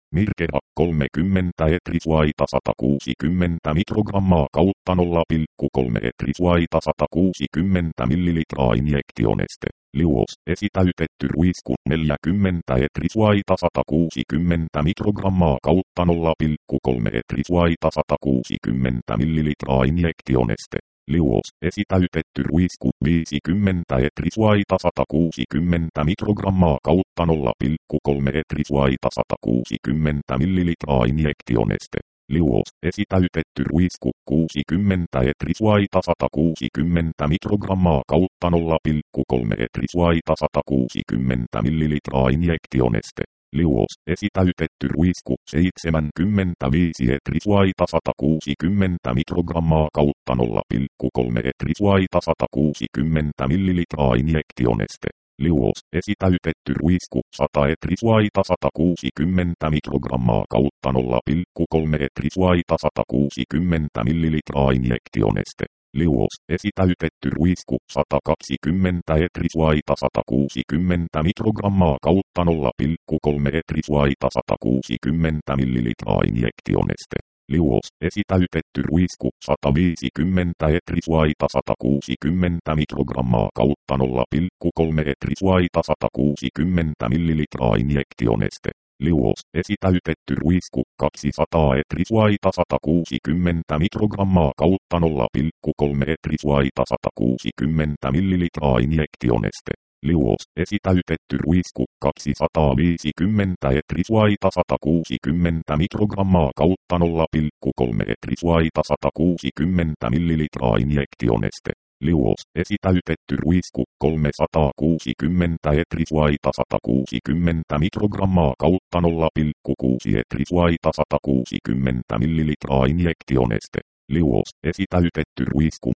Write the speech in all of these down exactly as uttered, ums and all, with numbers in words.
Mirkera kolmekymmentä etrisuaita sata kuusikymmentä mikrogrammaa kautta nolla pilkku kolme etrisuaita sata kuusikymmentä millilitraa injektioneste. Liuos esitäytetty ruisku neljäkymmentä etrisuaita sata kuusikymmentä mikrogrammaa kautta nolla pilkku kolme etrisuaita sata kuusikymmentä millilitraa injektioneste. Liuos esitäytetty ruisku viisikymmentä etrisuaita sata kuusikymmentä mikrogrammaa kautta nolla pilkku kolme etrisuaita sata kuusikymmentä millilitraa injektioneste. Liuos esitäytetty ruisku kuusikymmentä etrisuaita sata kuusikymmentä mikrogrammaa kautta nolla pilkku kolme etrisuaita sata kuusikymmentä millilitraa injektioneste. Liuos esitäytetty ruisku seitsemänkymmentäviisi etrisuaita sata kuusikymmentä mikrogrammaa kautta nolla pilkku kolme etrisuaita sata kuusikymmentä millilitraa injektioneste. Liuos esitäytetty ruisku sata etrisuaita sata kuusikymmentä mikrogrammaa kautta nolla pilkku kolme etrisuaita sata kuusikymmentä millilitraa injektioneste. Liuos esitäytetty ruisku sata kaksikymmentä etrisuaita sata kuusikymmentä mikrogrammaa kautta nolla pilkku kolme etrisuaita sata kuusikymmentä millilitraa injektioneste. Liuos esitäytetty ruisku sata viisikymmentä etrisuaita sata kuusikymmentä mikrogrammaa kautta nolla pilkku kolme etrisuaita sata kuusikymmentä millilitraa injektioneste. Liuos esitäytetty ruisku kaksisataa etrisuaita sata kuusikymmentä mikrogrammaa kautta nolla pilkku kolme etrisuaita sata kuusikymmentä millilitraa injektioneste. Liuos esitäytetty ruisku kaksisataaviisikymmentä etrisuaita sata kuusikymmentä mikrogrammaa kautta nolla pilkku kolme etrisuaita sata kuusikymmentä millilitraa injektioneste. Liuos esitäytetty ruisku kolmesataakuusikymmentä etrisuaita sata kuusikymmentä mikrogrammaa kautta nolla pilkku kuusi etrisuaita sata kuusikymmentä millilitraa injektioneste. Liuos esitäytetty ruisku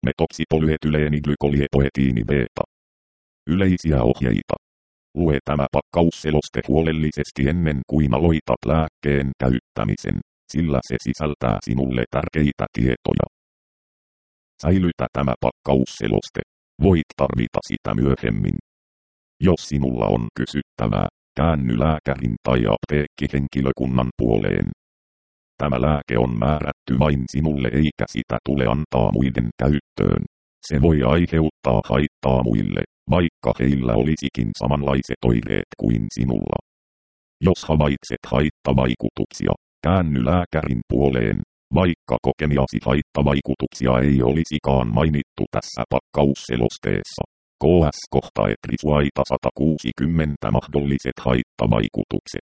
metoksipolyetyleeniglykolipoetiini beta. Yleisiä ohjeita. Lue tämä pakkausseloste huolellisesti ennen kuin aloitat lääkkeen käyttämisen, sillä se sisältää sinulle tärkeitä tietoja. Säilytä tämä pakkausseloste. Voit tarvita sitä myöhemmin. Jos sinulla on kysyttävää, käänny lääkärin tai apteekkihenkilökunnan puoleen. Tämä lääke on määrätty vain sinulle eikä sitä tule antaa muiden käyttöön. Se voi aiheuttaa haittaa muille, vaikka heillä olisikin samanlaiset oireet kuin sinulla. Jos havaitset haittavaikutuksia, käänny lääkärin puoleen, vaikka kokemiasi haittavaikutuksia ei olisikaan mainittu tässä pakkausselosteessa. K S kohta etrisuaita sata kuusikymmentä mahdolliset haittavaikutukset.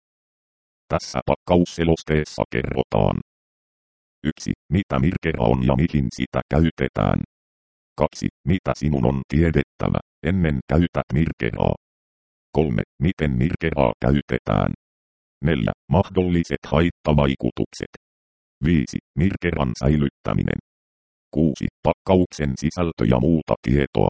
Tässä pakkausselosteessa kerrotaan. yksi. Mitä Mirkera on ja mihin sitä käytetään. kaksi. Mitä sinun on tiedettävä, ennen käytät Mirkeraa. kolme. Miten Mirkeraa käytetään. neljä. Mahdolliset haittavaikutukset. viisi. Mirkeran säilyttäminen. kuusi. Pakkauksen sisältö ja muuta tietoa.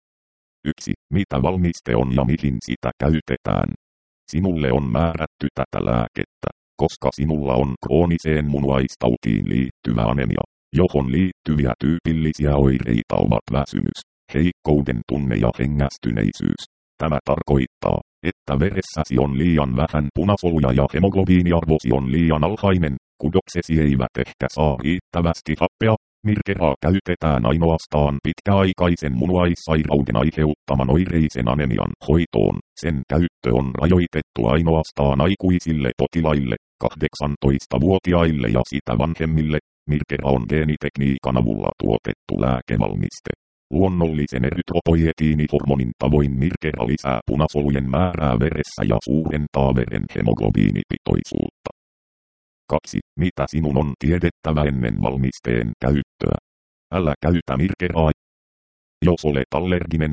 yksi. Mitä valmiste on ja mihin sitä käytetään. Sinulle on määrätty tätä lääkettä, koska sinulla on krooniseen munuaistautiin liittyvä anemia, johon liittyviä tyypillisiä oireita ovat väsymys, heikkouden tunne ja hengästyneisyys. Tämä tarkoittaa, että veressäsi on liian vähän punasoluja ja hemoglobiiniarvosi on liian alhainen, kudoksesi eivät ehkä saa riittävästi happea. Mirkeraa käytetään ainoastaan pitkäaikaisen munuaissairauden aiheuttaman oireisen anemian hoitoon. Sen käyttö on rajoitettu ainoastaan aikuisille potilaille, kahdeksantoistavuotiaille ja sitä vanhemmille. Mirkera on geenitekniikan avulla tuotettu lääkevalmiste. Luonnollisen erytropoietiinihormonin tavoin Mirkera lisää punasolujen määrää veressä ja suurentaa veren hemoglobiinipitoisuutta. kaksi. Mitä sinun on tiedettävä ennen valmisteen käyttöä? Älä käytä Mirkeraa. Jos olet allerginen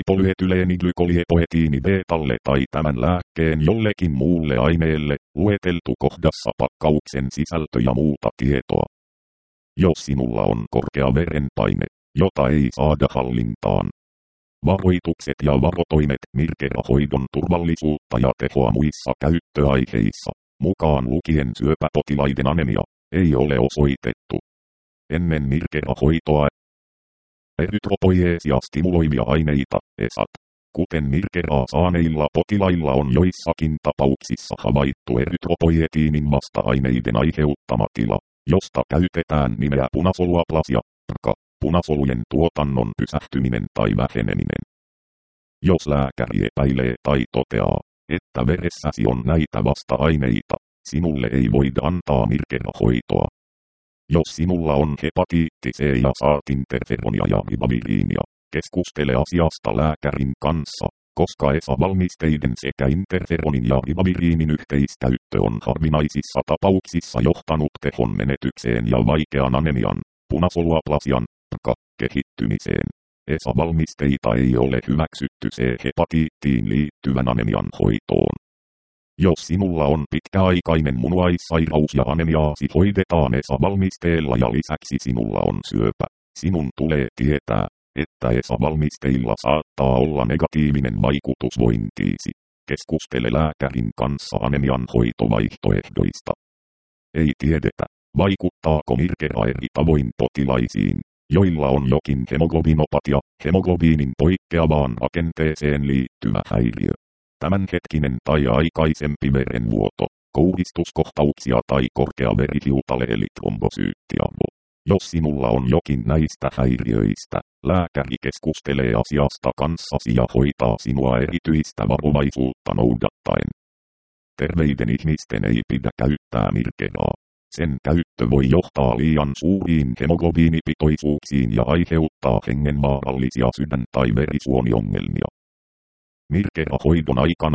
metoksipolyetyleeniglykolipoetiini betalle tai tämän lääkkeen jollekin muulle aineelle, lueteltu kohdassa pakkauksen sisältö ja muuta tietoa. Jos sinulla on korkea verenpaine, jota ei saada hallintaan. Varoitukset ja varotoimet Mirkera-hoidon turvallisuutta ja tehoa muissa käyttöaiheissa, mukaan lukien syöpäpotilaiden anemia, ei ole osoitettu. Ennen Mirkera-hoitoa erytropoieesia stimuloivia aineita, E S A T, Kuten mirkeraa saaneilla potilailla on joissakin tapauksissa havaittu erytropoietiinin vasta-aineiden aiheuttama tila, josta käytetään nimeä punasoluaplasia, R K A, punasolujen tuotannon pysähtyminen tai väheneminen. Jos lääkäri epäilee tai toteaa, että veressäsi on näitä vasta-aineita, sinulle ei voida antaa mirkerahoitoa. Jos sinulla on hepatiitti C ja saat interferonia ja ribaviriinia, keskustele asiasta lääkärin kanssa, koska E S A-valmisteiden sekä interferonin ja ribaviriinin yhteiskäyttö on harvinaisissa tapauksissa johtanut tehon menetykseen ja vaikean anemian, punasoluaplasian, R K A-kehittymiseen. E S A-valmisteita ei ole hyväksytty C-hepatiittiin liittyvän anemian hoitoon. Jos sinulla on pitkäaikainen munuaissairaus ja anemiaasi hoidetaan E S A-valmisteella ja lisäksi sinulla on syöpä, sinun tulee tietää, että E S A-valmisteilla saattaa olla negatiivinen vaikutus vointiisi. Keskustele lääkärin kanssa anemian hoitovaihtoehdoista. Ei tiedetä, vaikuttaako mirkera eri tavoin potilaisiin, joilla on jokin hemoglobinopatia, hemoglobiinin poikkeavaan rakenteeseen liittyvä häiriö. Tämänhetkinen tai aikaisempi verenvuoto, kouhistuskohtauksia tai korkea verihiutale eli trombosyyttiarvo. Jos sinulla on jokin näistä häiriöistä, lääkäri keskustelee asiasta kanssasi ja hoitaa sinua erityistä varovaisuutta noudattaen. Terveiden ihmisten ei pidä käyttää mirkeraa. Sen käyttö voi johtaa liian suuriin hemoglobiinipitoisuuksiin ja aiheuttaa hengenvaarallisia sydän- tai verisuoniongelmia. Mirkerahoidon aikana,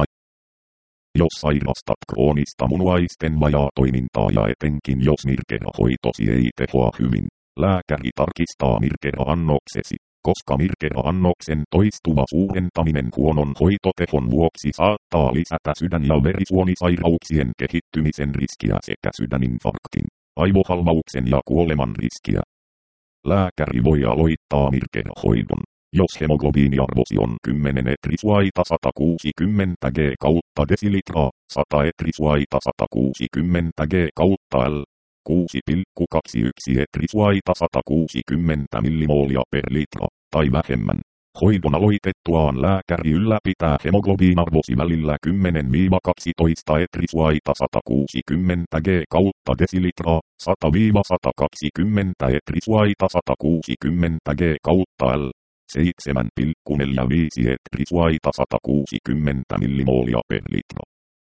jos sairastat kroonista munuaisten vajaatoimintaa ja etenkin jos mirkerahoitosi ei tehoa hyvin, lääkäri tarkistaa mirkera-annoksesi, koska mirkera-annoksen toistuva suurentaminen huonon hoitotehon vuoksi saattaa lisätä sydän- ja verisuonisairauksien kehittymisen riskiä sekä sydäninfarktin, aivohalvauksen ja kuoleman riskiä. Lääkäri voi aloittaa mirkerahoidon, jos hemoglobiiniarvosi on kymmenen etrisuaita sata kuusikymmentä g kautta desilitraa, sata etrisuaita sata kuusikymmentä g kautta L, kuusi pilkku kaksikymmentäyksi etrisuaita sata kuusikymmentä millimoolia per litra, tai vähemmän. Hoidon aloitettuaan lääkäri ylläpitää hemoglobiinarvosi välillä kymmenen kaksitoista etrisuaita sata kuusikymmentä g kautta desilitraa, sata sata kaksikymmentä etrisuaita sata kuusikymmentä g kautta L, seitsemän pilkku neljäkymmentäviisi etrisuaita sata kuusikymmentä millimoolia per litra.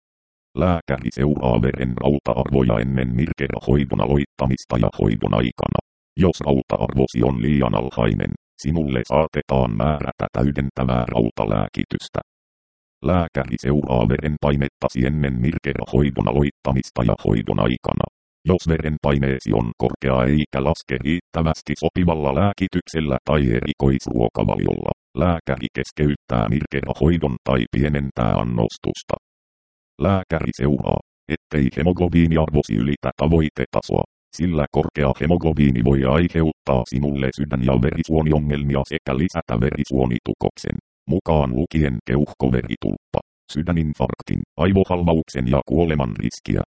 Lääkäri seuraa veren rauta-arvoja ennen mirkerahoidon aloittamista ja hoidon aikana. Jos rauta-arvosi on liian alhainen, sinulle saatetaan määrätä täydentävää rautalääkitystä. Lääkäri seuraa verenpainettasi ennen mirkerahoidon aloittamista ja hoidon aikana. Jos verenpaineesi on korkea eikä laske riittävästi sopivalla lääkityksellä tai erikoisruokavaliolla, lääkäri keskeyttää mirkerahoidon tai pienentää annostusta. Lääkäri seuraa, ettei hemoglobiiniarvosi ylitä tavoitetasoa, sillä korkea hemoglobiini voi aiheuttaa sinulle sydän- ja verisuoniongelmia sekä lisätä verisuonitukoksen, mukaan lukien keuhkoveritulppa, sydäninfarktin, aivohalvauksen ja kuoleman riskiä.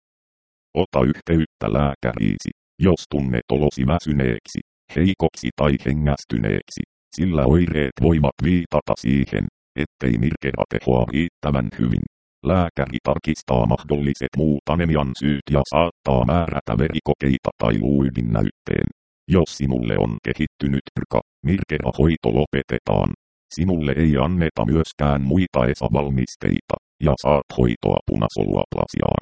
Ota yhteyttä lääkäriisi, jos tunnet olosi väsyneeksi, heikoksi tai hengästyneeksi, sillä oireet voivat viitata siihen, ettei mirkera tehoa riittävän hyvin. Lääkäri tarkistaa mahdolliset muut anemian syyt ja saattaa määrätä verikokeita tai luuydin-näytteen. Jos sinulle on kehittynyt R K A, mirkerahoito lopetetaan. Sinulle ei anneta myöskään muita E S A-valmisteita, ja saat hoitoa punasoluaplasiaan.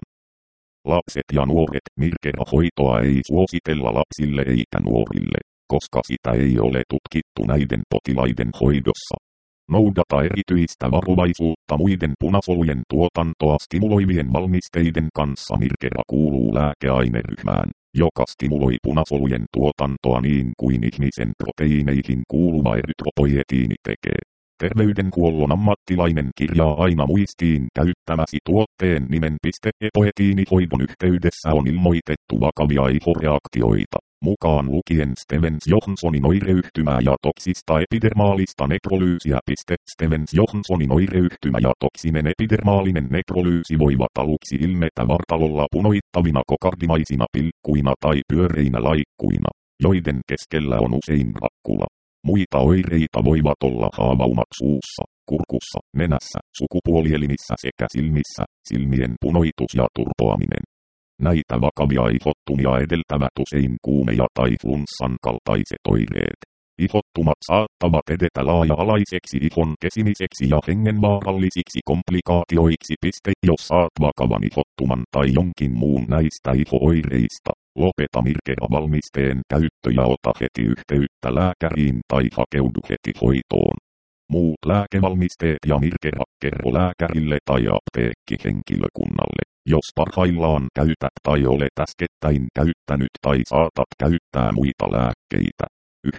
Lapset ja nuoret, mirkerahoitoa ei suositella lapsille eikä nuorille, koska sitä ei ole tutkittu näiden potilaiden hoidossa. Noudata erityistä varovaisuutta muiden punasolujen tuotantoa stimuloivien valmisteiden kanssa. Mirkera kuuluu lääkeaineryhmään, joka stimuloi punasolujen tuotantoa niin kuin ihmisen proteiineihin kuuluva erytropoietiini tekee. Terveydenhuollon ammattilainen kirjaa aina muistiin käyttämäsi tuotteen nimen. Epoetiinihoidon yhteydessä on ilmoitettu vakavia ihoreaktioita, mukaan lukien Stevens-Johnsonin oireyhtymää ja toksista epidermaalista nekrolyysiä. Stevens-Johnsonin oireyhtymä ja toksinen epidermaalinen nekrolyysi voivat aluksi ilmetä vartalolla punoittavina kokardimaisina pilkkuina tai pyöreinä laikkuina, joiden keskellä on usein rakkula. Muita oireita voivat olla haavaumat suussa, kurkussa, nenässä, sukupuolielimissä sekä silmissä, silmien punoitus ja turpoaminen. Näitä vakavia ihottumia edeltävät usein kuumeja tai flunssan kaltaiset oireet. Ihottumat saattavat edetä laaja-alaiseksi ihon kesimiseksi ja hengenvaarallisiksi komplikaatioiksi. Piste, jos saat vakavan ihottuman tai jonkin muun näistä iho-oireista, lopeta Mircera-valmisteen käyttö ja ota heti yhteyttä lääkäriin tai hakeudu heti hoitoon. Muut lääkevalmisteet ja Mircera kerro lääkärille tai apteekkihenkilökunnalle, jos parhaillaan käytät tai olet äskettäin käyttänyt tai saatat käyttää muita lääkkeitä.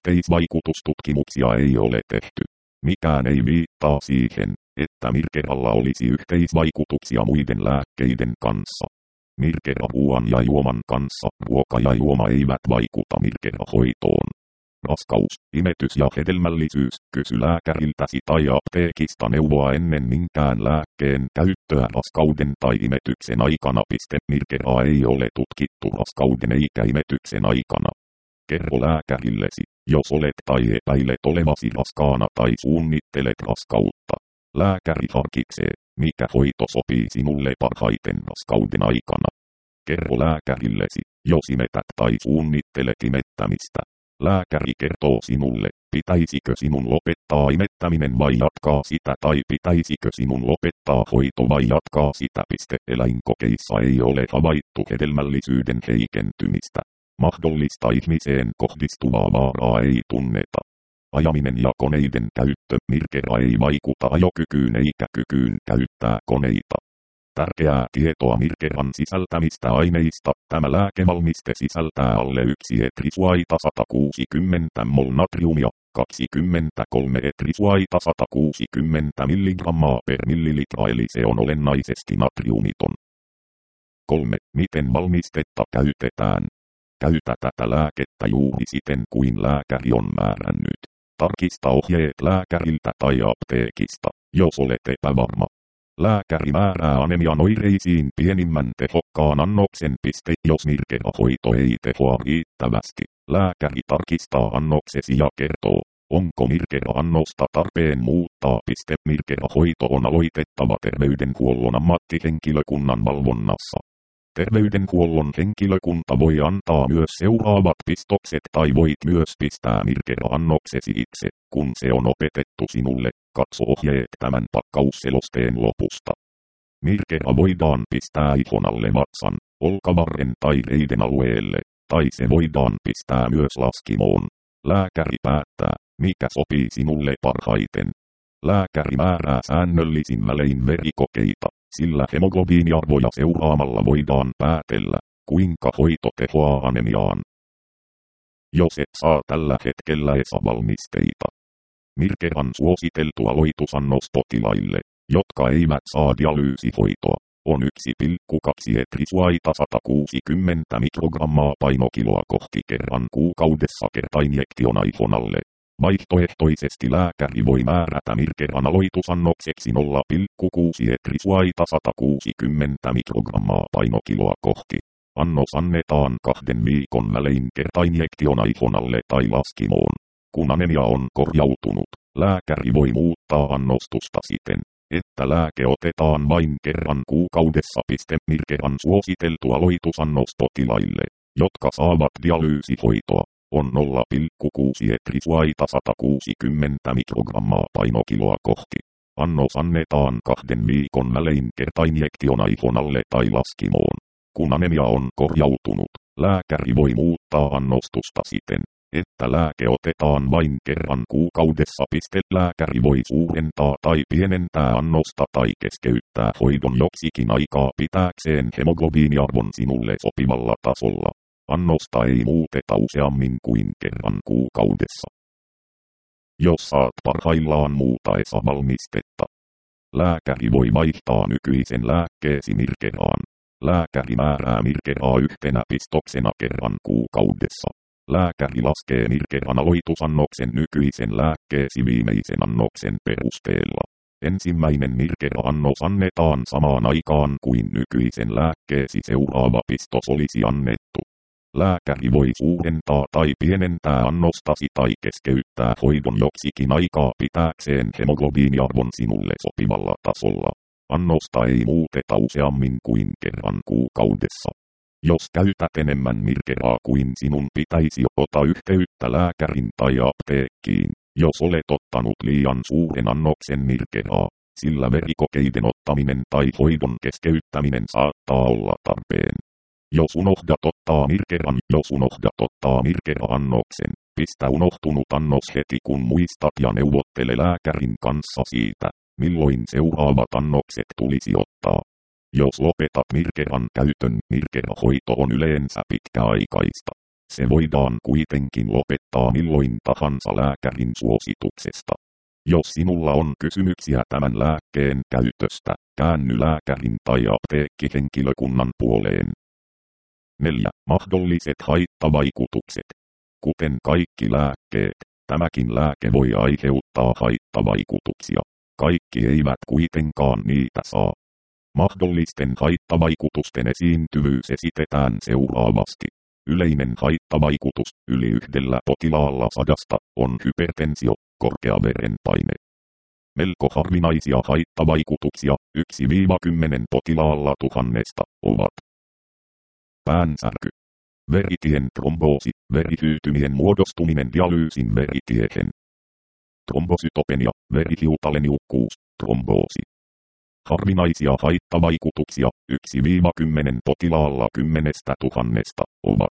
Yhteisvaikutustutkimuksia ei ole tehty. Mikään ei viittaa siihen, että Mirceralla olisi yhteisvaikutuksia muiden lääkkeiden kanssa. Mircera ruoan ja juoman kanssa, ruoka ja juoma eivät vaikuta Mircera-hoitoon. Raskaus, imetys ja hedelmällisyys, kysy lääkäriltäsi tai apteekista neuvoa ennen minkään lääkkeen käyttöä raskauden tai imetyksen aikana. Mirceraa ei ole tutkittu raskauden eikä imetyksen aikana. Kerro lääkärillesi, jos olet tai epäilet olevasi raskaana tai suunnittelet raskautta. Lääkäri harkitsee, mikä hoito sopii sinulle parhaiten raskauden aikana. Kerro lääkärillesi, jos imetät tai suunnittelet imettämistä. Lääkäri kertoo sinulle, pitäisikö sinun lopettaa imettäminen vai jatkaa sitä tai pitäisikö sinun lopettaa hoito vai jatkaa sitä. Eläinkokeissa ei ole havaittu hedelmällisyyden heikentymistä. Mahdollista ihmiseen kohdistuvaa vaaraa ei tunneta. Ajaminen ja koneiden käyttö. Mircera ei vaikuta ajokykyyn eikä kykyyn käyttää koneita. Tärkeää tietoa Mirceran sisältämistä aineista. Tämä lääkevalmiste sisältää alle yksi etrisuaita sata kuusikymmentä mol natriumia, kaksikymmentäkolme etrisuaita sata kuusikymmentä milligrammaa per millilitra eli se on olennaisesti natriumiton. kolme. Miten valmistetta käytetään? Käytä tätä lääkettä juuri siten kuin lääkäri on määrännyt. Tarkista ohjeet lääkäriltä tai apteekista, jos olet epävarma. Lääkäri määrää anemian oireisiin pienimmän tehokkaan annoksen. Piste, jos Mircera-hoito ei tehoa riittävästi, lääkäri tarkistaa annoksesi ja kertoo, onko Mircera-annosta tarpeen muuttaa. Piste, Mircera-hoito on aloitettava terveydenhuollon ammattihenkilökunnan valvonnassa. Terveydenhuollon henkilökunta voi antaa myös seuraavat pistokset tai voit myös pistää Mircera-annoksesi itse, kun se on opetettu sinulle. Katso ohjeet tämän pakkausselosteen lopusta. Mircera voidaan pistää ihon alle vatsan, olkavarren tai reiden alueelle, tai se voidaan pistää myös laskimoon. Lääkäri päättää, mikä sopii sinulle parhaiten. Lääkäri määrää säännöllisin välein verikokeita, sillä hemoglobiiniarvoja seuraamalla voidaan päätellä, kuinka hoito tehoaa anemiaan. Jos et saa tällä hetkellä E S A-valmisteita. Mirceran suositeltu aloitusannos potilaille, jotka eivät saa dialyysihoitoa, on yksi pilkku kaksi etrisuaita sata kuusikymmentä mikrogrammaa painokiloa kohti kerran kuukaudessa kertainjektiona ihon alle. Vaihtoehtoisesti lääkäri voi määrätä Mirceran aloitusannokseksi nolla pilkku kuusi etrisuaita sata kuusikymmentä mikrogrammaa painokiloa kohti. Annos annetaan kahden viikon välein kertainjektiona ihon alle tai laskimoon. Kun anemia on korjautunut, lääkäri voi muuttaa annostusta siten, että lääke otetaan vain kerran kuukaudessa. Mirceran suositeltu aloitusannos potilaille, jotka saavat dialyysihoitoa, on nolla pilkku kuusi etrisuaita sata kuusikymmentä mikrogrammaa painokiloa kohti. Annos annetaan kahden viikon välein kertainjektiona ihon alle tai laskimoon. Kun anemia on korjautunut, lääkäri voi muuttaa annostusta siten, että lääke otetaan vain kerran kuukaudessa. Lääkäri voi suurentaa tai pienentää annosta tai keskeyttää hoidon joksikin aikaa pitääkseen hemoglobiiniarvon sinulle sopivalla tasolla. Annosta ei muuteta useammin kuin kerran kuukaudessa. Jos saat parhaillaan muuta E S A-valmistetta, lääkäri voi vaihtaa nykyisen lääkkeesi Mirceraan. Lääkäri määrää Mirceraa yhtenä pistoksena kerran kuukaudessa. Lääkäri laskee Mirceran aloitusannoksen nykyisen lääkkeesi viimeisen annoksen perusteella. Ensimmäinen Mircera-annos annetaan samaan aikaan kuin nykyisen lääkkeesi seuraava pistos olisi annettu. Lääkäri voi suurentaa tai pienentää annostasi tai keskeyttää hoidon joksikin aikaa pitääkseen hemoglobiiniarvon sinulle sopivalla tasolla. Annosta ei muuteta useammin kuin kerran kuukaudessa. Jos käytät enemmän mirkeraa kuin sinun pitäisi, ota yhteyttä lääkärin tai apteekkiin, jos olet ottanut liian suuren annoksen mirkeraa, sillä verikokeiden ottaminen tai hoidon keskeyttäminen saattaa olla tarpeen. Jos unohdat ottaa mirkeran, jos unohdat ottaa mirkera-annoksen, pistä unohtunut annos heti kun muistat ja neuvottele lääkärin kanssa siitä, milloin seuraavat annokset tulisi ottaa. Jos lopetat mirkeran käytön, mirkerahoito on yleensä pitkäaikaista. Se voidaan kuitenkin lopettaa milloin tahansa lääkärin suosituksesta. Jos sinulla on kysymyksiä tämän lääkkeen käytöstä, käänny lääkärin tai apteekkihenkilökunnan puoleen. neljä. Mahdolliset haittavaikutukset. Kuten kaikki lääkkeet, tämäkin lääke voi aiheuttaa haittavaikutuksia. Kaikki eivät kuitenkaan niitä saa. Mahdollisten haittavaikutusten esiintyvyys esitetään seuraavasti. Yleinen haittavaikutus yli yhdellä potilaalla sadasta on hypertensio, korkea verenpaine. Melko harvinaisia haittavaikutuksia yksi kymmenen potilaalla tuhannesta ovat päänsärky, veritien tromboosi, verihyytymien muodostuminen dialyysin veritiehen, trombosytopenia, verihiutaleniukkuus, tromboosi. Harvinaisia haittavaikutuksia yksi kymmenen potilaalla kymmenestä tuhannesta ovat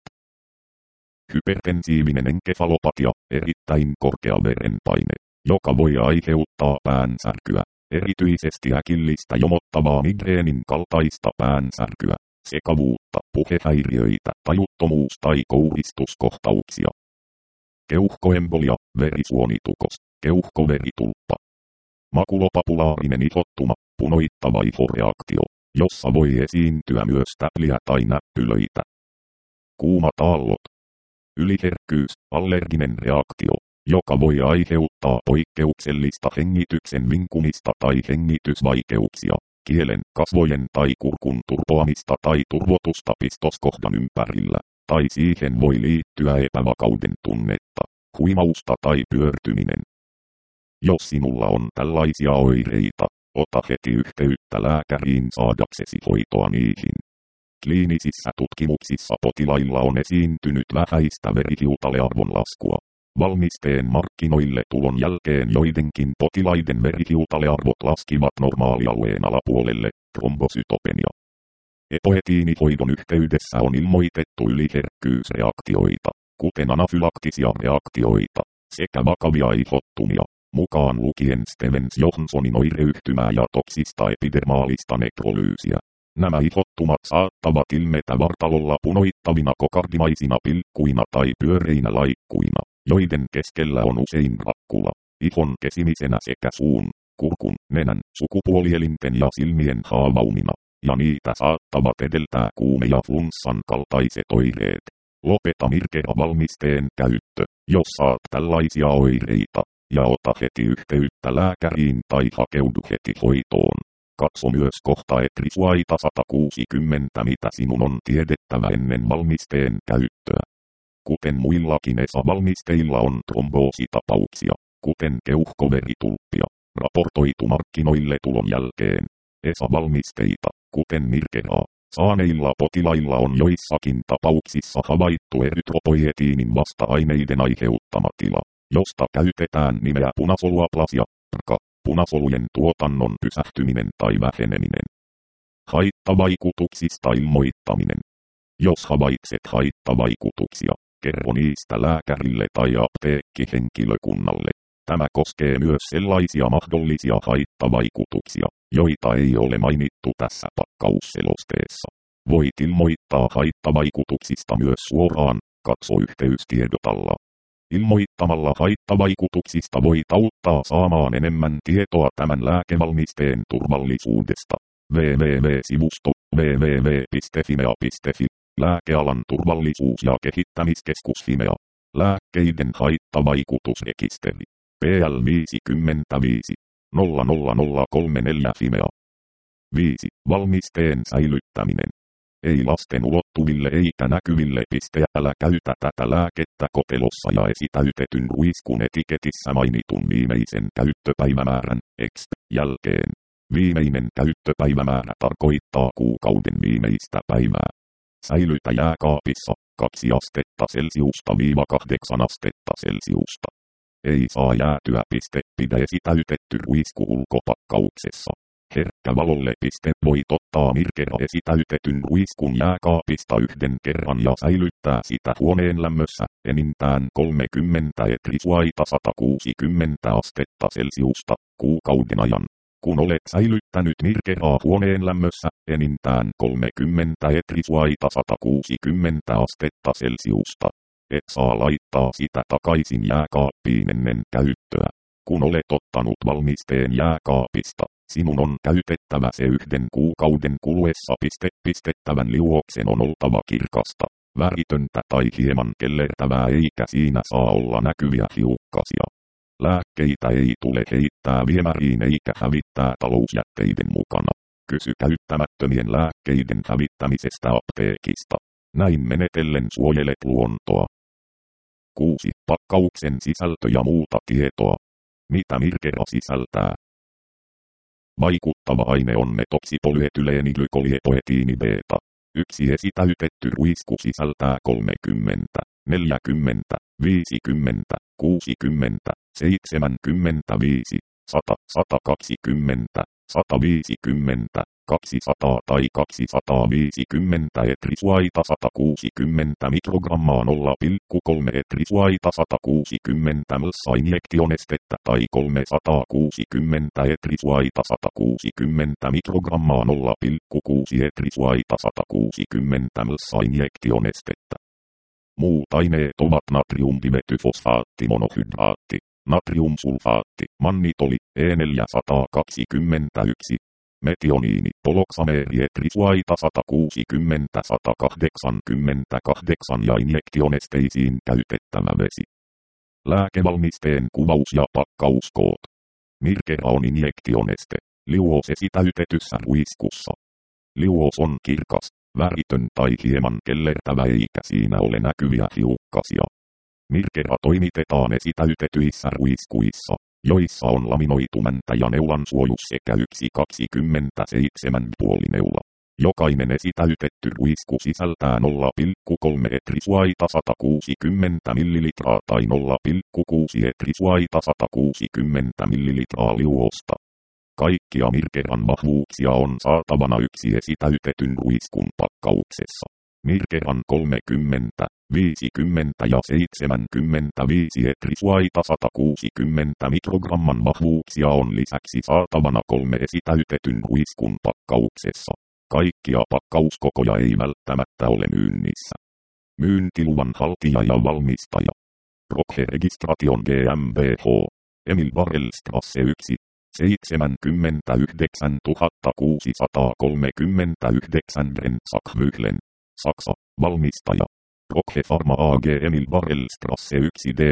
hypertensiivinen enkefalopatia, erittäin korkea verenpaine, joka voi aiheuttaa päänsärkyä, erityisesti äkillistä jomottavaa migreenin kaltaista päänsärkyä, sekavuutta, puhehäiriöitä, tajuttomuus tai kouristuskohtauksia. Keuhkoembolia, verisuonitukos, keuhkoveritulppa. Makulopapulaarinen ihottuma, punoittava ihoreaktio, jossa voi esiintyä myös täpliä tai näppylöitä. Kuumat aallot. Yliherkkyys, allerginen reaktio, joka voi aiheuttaa poikkeuksellista hengityksen vinkumista tai hengitysvaikeuksia, kielen, kasvojen tai kurkun turpoamista tai turvotusta pistoskohdan ympärillä, tai siihen voi liittyä epävakauden tunnetta, huimausta tai pyörtyminen. Jos sinulla on tällaisia oireita, ota heti yhteyttä lääkäriin saadaksesi hoitoa niihin. Kliinisissä tutkimuksissa potilailla on esiintynyt vähäistä verihiutalearvon laskua. Valmisteen markkinoille tulon jälkeen joidenkin potilaiden verihiutalearvot laskivat normaalialueen alapuolelle, trombosytopenia. Epoetiinihoidon yhteydessä on ilmoitettu yliherkkyysreaktioita, kuten anafylaktisia reaktioita, sekä vakavia ihottumia, mukaan lukien Stevens-Johnsonin oireyhtymää ja toksista epidermaalista nekrolyysiä. Nämä ihottumat saattavat ilmetä vartalolla punoittavina kokardimaisina pilkkuina tai pyöreinä laikkuina, joiden keskellä on usein rakkula, ihon kesimisenä sekä suun, kurkun, nenän, sukupuolielinten ja silmien haavaumina, ja niitä saattavat edeltää kuume ja flunssan kaltaiset oireet. Lopeta mirkera-valmisteen käyttö, jos saat tällaisia oireita, ja ota heti yhteyttä lääkäriin tai hakeudu heti hoitoon. Katso myös kohta Etrisuaita sata kuusikymmentä, mitä sinun on tiedettävä ennen valmisteen käyttöä. Kuten muillakin E S A-valmisteilla on tromboositapauksia, kuten keuhkoveritulppia, raportoitu markkinoille tulon jälkeen. E S A-valmisteita, kuten mirkeraa, saaneilla potilailla on joissakin tapauksissa havaittu erytropoietiinin vasta-aineiden aiheuttama tila, josta käytetään nimeä punasoluaplasia, P R K A, punasolujen tuotannon pysähtyminen tai väheneminen. Haittavaikutuksista ilmoittaminen. Jos havaitset haittavaikutuksia, kerro niistä lääkärille tai apteekkihenkilökunnalle. Tämä koskee myös sellaisia mahdollisia haittavaikutuksia, joita ei ole mainittu tässä pakkausselosteessa. Voit ilmoittaa haittavaikutuksista myös suoraan, katso yhteystiedot alla. Ilmoittamalla haittavaikutuksista voit auttaa saamaan enemmän tietoa tämän lääkevalmisteen turvallisuudesta. double-u double-u double-u piste sivusto double-u double-u double-u piste fimea piste fi Lääkealan turvallisuus- ja kehittämiskeskus Fimea. Lääkkeiden haittavaikutusrekisteri. P L viisikymmentäviisi nolla nolla nolla kolme neljä Fimea. viisi. Valmisteen säilyttäminen. Ei lasten ulottuville eikä näkyville. Älä käytä tätä lääkettä kotelossa ja esitäytetyn ruiskun etiketissä mainitun viimeisen käyttöpäivämäärän exp. Jälkeen. Viimeinen käyttöpäivämäärä tarkoittaa kuukauden viimeistä päivää. Säilytä jääkaapissa kaksi astetta celsiusta viiva kahdeksan astetta celsiusta. Ei saa jäätyä. Pidä esitäytetty ruisku ulkopakkauksessa. Herkkä valolle. Voit ottaa Mirkera esitäytetyn ruiskun jääkaapista yhden kerran ja säilyttää sitä huoneen lämmössä enintään kolmekymmentä etrisuaita sata kuusikymmentä astetta celsiusta kuukauden ajan. Kun olet säilyttänyt Mirkeraa huoneen lämmössä enintään kolmekymmentä etrisuaita sata kuusikymmentä astetta celsiusta, et saa laittaa sitä takaisin jääkaappiin ennen käyttöä. Kun olet ottanut valmisteen jääkaapista, sinun on käytettävä se yhden kuukauden kuluessa. Piste, pistettävän liuoksen on oltava kirkasta, väritöntä tai hieman kellertävää eikä siinä saa olla näkyviä hiukkasia. Lääkkeitä ei tule heittää viemäriin eikä hävittää talousjätteiden mukana. Kysy käyttämättömien lääkkeiden hävittämisestä apteekista. Näin menetellen suojelet luontoa. kuusi. Pakkauksen sisältö ja muuta tietoa. Mitä Mirkera sisältää? Vaikuttava aine on metoksipolyetyleeniglykolietoetiini beta. Yksi esitäytetty ruisku sisältää kolmekymmentä, neljäkymmentä, viisikymmentä, kuusikymmentä, seitsemänkymmentäviisi, sata, sata kaksikymmentä, sata viisikymmentä, kaksisataa tai kaksisataaviisikymmentä etrisuaita sata kuusikymmentä mikrogrammaa nolla pilkku kolme etrisuaita sata kuusikymmentä ml injektionestettä tai kolmesataakuusikymmentä etrisuaita sata kuusikymmentä mikrogrammaa nolla pilkku kuusi etrisuaita sata kuusikymmentä ml injektionestettä. Muut aineet ovat natriumdimetyfosfaatti monohydraatti, natriumsulfaatti, mannitoli, E neljäsataakaksikymmentäyksi. Metioniini, poloksameeri etrisuaita sata kuusikymmentä sata kahdeksankymmentäkahdeksan ja injektionesteisiin käytettävä vesi. Lääkevalmisteen kuvaus ja pakkauskoot. Mirkera on injektioneste. Liuos esitäytetyssä ruiskussa. Liuos on kirkas, väritön tai hieman kellertävä eikä siinä ole näkyviä hiukkasia. Mirkera toimitetaan esitäytetyissä ruiskuissa, joissa on laminoitu mäntä ja neulan suojus sekä yksi kaksikymmentäseitsemän puolineula. Jokainen esitäytetty ruisku sisältää nolla pilkku kolme etrisuaita sata kuusikymmentä millilitraa tai nolla pilkku kuusi etrisuaita sata kuusikymmentä millilitraa liuosta. Kaikkia Mirkeran vahvuuksia on saatavana yksi esitäytetyn ruiskun pakkauksessa. Mirkeran kolmekymmentä, viisikymmentä ja seitsemänkymmentäviisi etrisuaita sata kuusikymmentä mikrogramman vahvuuksia on lisäksi saatavana kolme esitäytetyn ruiskun pakkauksessa. Kaikkia pakkauskokoja ei välttämättä ole myynnissä. Myyntiluvan haltija ja valmistaja. Roche Registration GmbH. Emil Barrelstrasse yksi. seitsemänkymmentäyhdeksäntuhattakuusisataakolmekymmentäyhdeksän Brenzachwylen. Saksa. Valmistaja. Roche Pharma A G Emil Barrelstrasse yksi D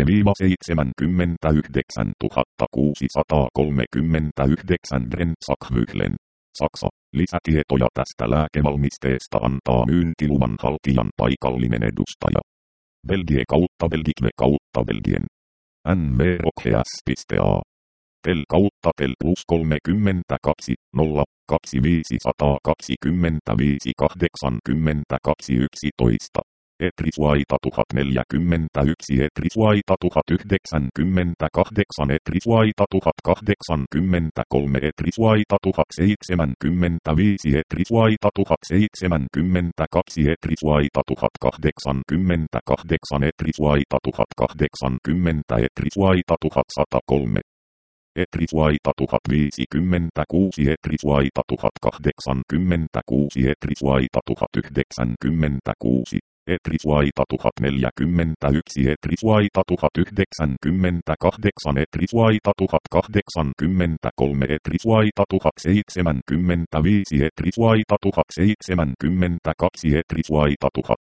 seitsemänkymmentäyhdeksäntuhattakuusisataakolmekymmentäyhdeksän Brenzachwylen. Saksa. Lisätietoja tästä lääkevalmisteesta antaa myyntiluvan haltijan paikallinen edustaja. Belgie kautta Belgique kautta Belgien. N V Roche.A. Tel kautta tel plus kolmekymmentäkaksi, nolla, kaksi viisi kaksikymmentäviisi kahdeksankymmentäkaksi yksitoista. Etrisuaita tuhat neljäkymmentäyksi etrisuaita tuhat yhdeksänkymmentäkahdeksan etrisuaita tuhat kahdeksankymmentäkolme etrisuaita tuhat seitsemänkymmentäviisi etrisuaita tuhat seitsemänkymmentäkaksi etrisuaita tuhat kahdeksankymmentäkahdeksan etrisuaita tuhat kahdeksankymmentä etrisuaita tuhat sata kolme. Etrisuaita tuhat viisikymmentäkuusi etrisuaita tuhat kahdeksankymmentäkuusi etrisuaita tuhat yhdeksänkymmentäkuusi. Etrisuaita tuhat neljäkymmentäyksi etrisuaita tuhat yhdeksänkymmentäkahdeksan etrisuaita tuhat kahdeksankymmentäkolme etrisuaita tuhat seitsemänkymmentäviisi etrisuaita tuhat seitsemänkymmentäkaksi etrisuaita tuhat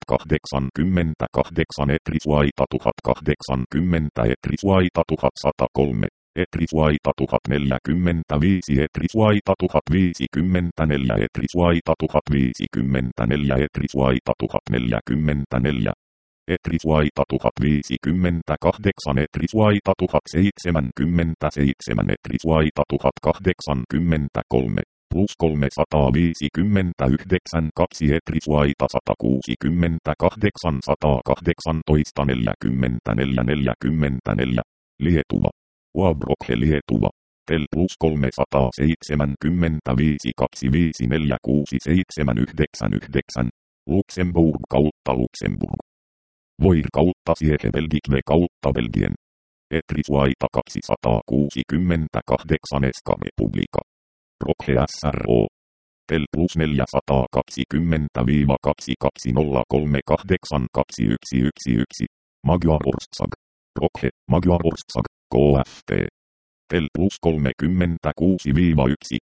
kahdeksankymmentäkahdeksan etrisuaita tuhat kahdeksankymmentä etrisuaita tuhat sata kolme. Etrisvaita tuhat neljäkymmentäviisi, Etrisvaita tuhat viisikymmentäneljä, Etrisvaita tuhat viisikymmentäneljä, Etrisvaita tuhat neljäkymmentäneljä. Etrisvaita tuhat viisikymmentäkahdeksan, Etrisvaita tuhat seitsemänkymmentäseitsemän, Etrisvaita tuhat kahdeksankymmentäkolme, plus kolmesataaviisikymmentäyhdeksän, kaksi Etrisvaita sata kuusikymmentäkahdeksan, sata kahdeksantoista, neljäkymmentäneljä, neljäkymmentäneljä, Lietuva. Uabrokhe Lietuva. Tel plus kolmesataaseitsemänkymmentäviisi, kaksi viisi neljä kuusi seitsemän yhdeksän yhdeksän, Luxemburg kautta Luxemburg. Voir kautta Siege Belgique kautta Belgien. Etrisvaita kaksisataakuusikymmentäkahdeksan Eska Republika. Rokhe S R O. Tel plus neljäsataakaksikymmentä kaksikymmentä kahdeksan kaksi yksi yksi yksi. Magyar Orszag. Rokhe, Magyar Orszag, K F T. Tel plus kolmekymmentäkuusi yksi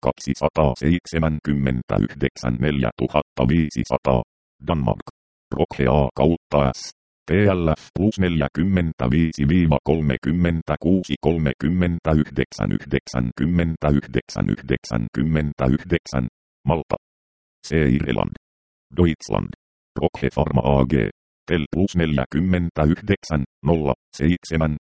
kaksisataaseitsemänkymmentäyhdeksän neljätuhattaviisisataa. Danmark. Rokhe A kautta S. T L F plus neljäkymmentäviisi kolmekymmentäkuusi kolmekymmentäyhdeksän yhdeksänkymmentäyhdeksän yhdeksänkymmentäyhdeksän. Malta. C. Irland. Deutschland. Rokhe Pharma A G. Tel plus neljäkymmentäyhdeksän nolla seitsemän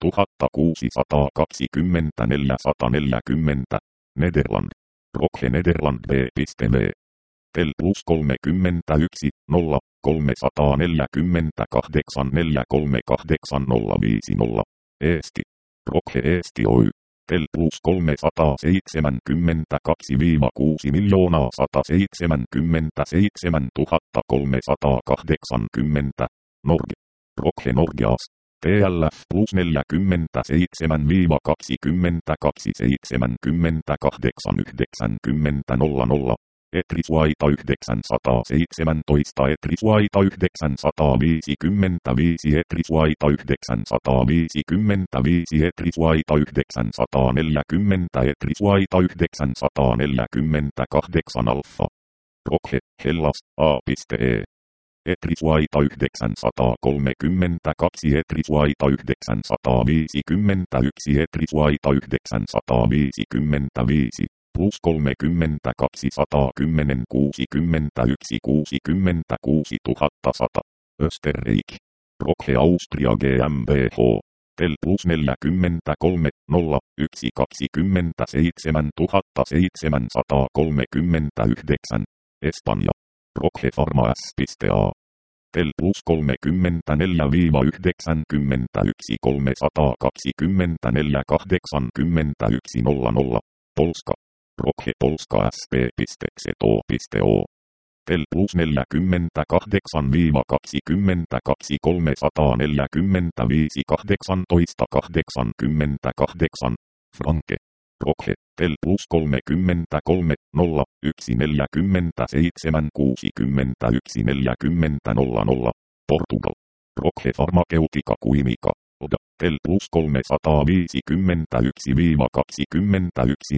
kuusisataakaksikymmentäneljä sata neljäkymmentä. Nederland. Rokhe Nederland B V. Tel plus kolmekymmentäyksi nolla kolmesataaneljäkymmentäkahdeksan neljäsataakakolmekymmentäkahdeksan nolla viisikymmentä. Eesti. Rokhe Eesti Oy. Tel plus kolmesataaseitsemänkymmentäkaksi kuusi miljoonaa sata seitsemänkymmentäseitsemän tuhatta kolmesataakahdeksankymmentä. Norge. Rokhe Norgeas. T L F plus neljäkymmentäseitsemän kaksikymmentäkaksi seitsemänkymmentäkahdeksan yhdeksänkymmentä nolla nolla. Etrisvaita yhdeksänsataaseitsemäntoista, Etrisvaita yhdeksänsataaviisikymmentäviisi, Etrisvaita yhdeksänsataaviisikymmentäviisi, Etrisvaita yhdeksänsataaneljäkymmentä, Etrisvaita yhdeksänsataaneljäkymmentäkahdeksan Alfa. Rokhe, Hellas, A.E. Etrisvaita yhdeksänsataakolmekymmentäkaksi, Etrisvaita yhdeksänsataaviisikymmentäyksi, Etrisvaita yhdeksänsataaviisikymmentäviisi. Plus kolmekymmentäkaksi satakymmenen kuusikymmentäyksi kuusikymmentäkuusi tuhatta sata. Österreich. Rokhe Austria GmbH. Tel plus neljäkymmentäkolme nolla yksi kaksikymmentäseitsemän tuhatta seitsemänsataakolmekymmentäyhdeksän. Espanja. Rokhe Pharma S.A. Tel plus kolmekymmentäneljä yhdeksänkymmentäyksi kolmesataakaksikymmentäneljä kahdeksankymmentäyksi nolla nolla. Polska. Rokhe Polska S P C O O. Tel plus neljäkymmentäkahdeksan kaksikymmentäkaksi kolmesataaneljäkymmentäviisi kahdeksantoista kahdeksankymmentäkahdeksan. Franke. Rokhe. Tel plus kolmekymmentäkolme nolla yksi neljäkymmentäseitsemän kuusikymmentäyksi neljäkymmentä nolla nolla. Portugal. Rokhe Farmaceutica Quimica. Tel plus kolmesataaviisikymmentäyksi kaksikymmentäyksi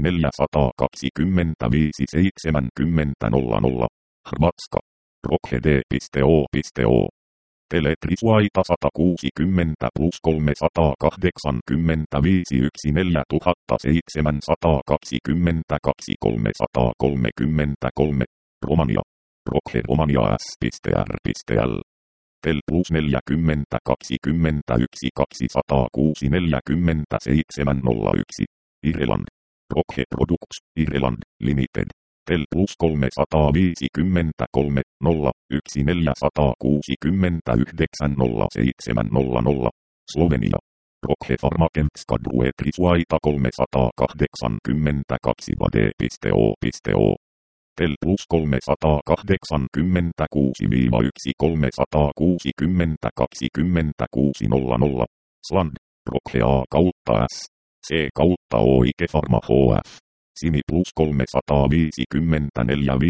neljäsataakaksikymmentäviisi seitsemänkymmentä nolla nolla. Hrvatska. Rokhe D O O. Tel Etrisvaita sata kuusikymmentä plus kolmesataakahdeksankymmentäviisi yksi neljätuhatta seitsemänsataakaksikymmentäkaksi kolmesataakolmekymmentäkolme. Romania. Rokhe Romania S.R. L. Tel plus neljäkymmentä kaksikymmentäyksi kaksisataakuusi neljäkymmentäseitsemän nolla yksi. Irland. Rokhe Products, Irland, Limited. Tel plus kolmesataaviisikymmentäkolme nolla yksi neljäsataakuusikymmentäyhdeksän nolla seitsemän nolla nolla. Slovenia. Rokhe Farmaceutica Etrisvaita kolmesataakahdeksankymmentäkaksi V D O O. Tel plus kolmesataakahdeksankymmentäkuusi yksi kolmesataakuusikymmentä kaksikymmentäkuusi nolla nolla. Sland. Rokhe A kautta S. C kautta Oike Pharma H F. Simi plus kolmesataaviisikymmentäneljä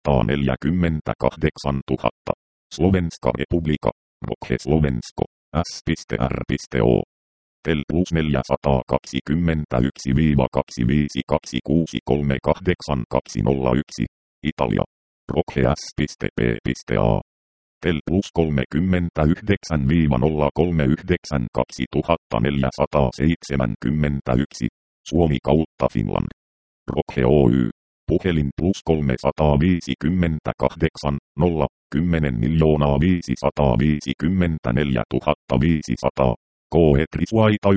viisisataaneljäkymmentäkahdeksan tuhatta. Slovenska Republika. Rokhe Slovensko. S R O. Tel plus neljäsataakaksikymmentäyksi kaksi viisi kaksi kuusi kolme kahdeksan kaksi nolla yksi. Italia. Rokhe S P A. Tel plus kolmekymmentäyhdeksän nolla kolme yhdeksän kaksituhattaneljäsataaseitsemänkymmentäyksi. Suomi kautta Finland. Rokhe Oy. Puhelin plus kolmesataaviisikymmentäkahdeksan, nolla, kymmenen miljoonaa viisisataaviisikymmentäneljä tuhatta viisisataa. K Etrisvaita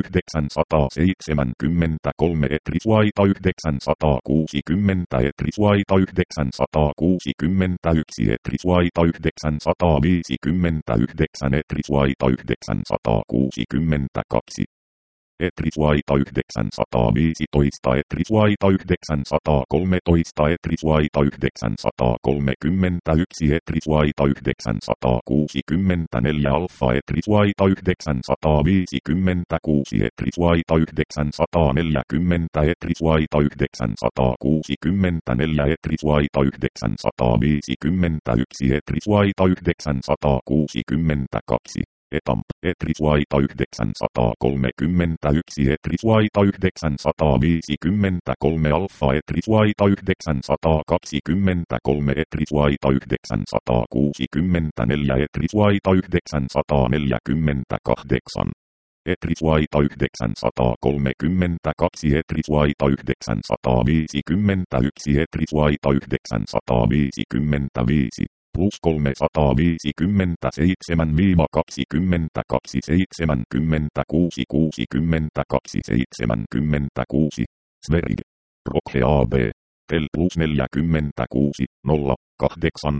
yhdeksänsataaseitsemänkymmentäkolme Etrisvaita yhdeksänsataakuusikymmentä Etrisvaita yhdeksänsataakuusikymmentäyksi Etrisvaita yhdeksänsataaviisikymmentäyhdeksän Etrisvaita yhdeksänsataakuusikymmentäkaksi Etrisvaita yhdeksänsataaviisitoista Etrisvaita yhdeksänsataakolmetoista Etrisvaita yhdeksänsataakolmekymmentäyksi Etrisvaita yhdeksänsataakuusikymmentäneljä Alfa Etrisvaita yhdeksänsataaviisikymmentäkuusi Etrisvaita yhdeksänsataaneljäkymmentä Etrisvaita yhdeksänsataakuusikymmentäneljä Etrisvaita yhdeksänsataaviisikymmentäyksi Etrisvaita yhdeksänsataakuusikymmentäkaksi Etamp Etrisvaita yhdeksänsataakolmekymmentäyksi Etrisvaita yhdeksänsataaviisikymmentäkolme Alfa Etrisvaita yhdeksänsataakaksikymmentäkolme Etrisvaita yhdeksänsataakuusikymmentäneljä Etrisvaita yhdeksänsataaneljäkymmentäkahdeksan Etrisvaita yhdeksänsataakolmekymmentäkaksi Etrisvaita yhdeksänsataaviisikymmentäyksi Etrisvaita yhdeksänsataaviisikymmentäviisi plus kolmesataaviisikymmentäseitsemän kaksikymmentäkaksi seitsemänkymmentäkuusi kuusikymmentäkaksi seitsemänkymmentäkuusi Sverige. Rokhe A B. Tel plus neljäkymmentäkuusi, nolla, kahdeksan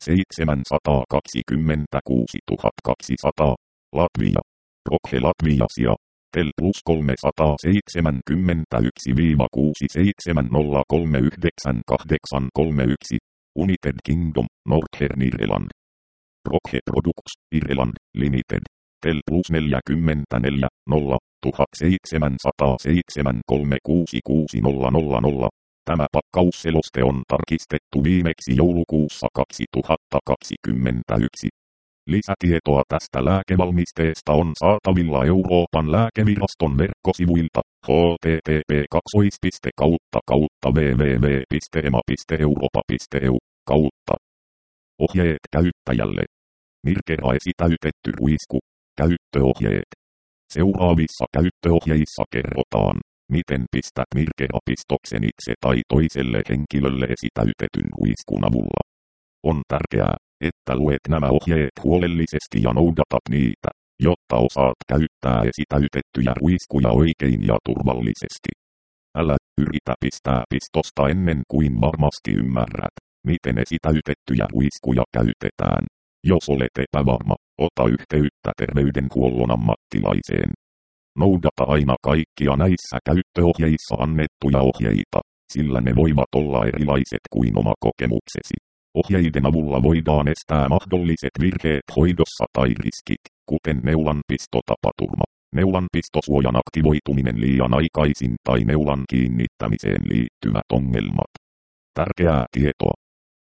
seitsemänsataakaksikymmentäkuusi tuhatkaksisataa. Latvia. Rokhe Latviasia. Tel plus kolmesataaseitsemänkymmentäyksi kuusi seitsemän nolla kolme yhdeksän kahdeksan kolme yksi. United Kingdom, Northern Ireland. Rokhe Products, Ireland, Limited. Tel plus neljäkymmentäneljä, nolla, tuhatseitsemänsataaseitsemän kolme kuusi kuusi nolla nolla nolla. Tämä pakkausseloste on tarkistettu viimeksi joulukuussa kaksituhattakaksikymmentäyksi. Lisätietoa tästä lääkevalmisteesta on saatavilla Euroopan lääkeviraston verkkosivuilta h t t p kautta kautta w w w piste e m a piste europa piste e u kautta. Ohjeet käyttäjälle. Mirkera esitäytetty ruisku. Käyttöohjeet. Seuraavissa käyttöohjeissa kerrotaan, miten pistät Mirkera-pistoksen itse tai toiselle henkilölle esitäytetyn ruiskun avulla. On tärkeää, että luet nämä ohjeet huolellisesti ja noudatat niitä, jotta osaat käyttää esitäytettyjä ruiskuja oikein ja turvallisesti. Älä yritä pistää pistosta ennen kuin varmasti ymmärrät, miten esitäytettyjä ruiskuja käytetään. Jos olet epävarma, ota yhteyttä terveydenhuollon ammattilaiseen. Noudata aina kaikkia näissä käyttöohjeissa annettuja ohjeita, sillä ne voivat olla erilaiset kuin oma kokemuksesi. Ohjeiden avulla voidaan estää mahdolliset virheet hoidossa tai riskit, kuten neulanpistotapaturma, neulanpistosuojan aktivoituminen liian aikaisin tai neulan kiinnittämiseen liittyvät ongelmat. Tärkeää tietoa.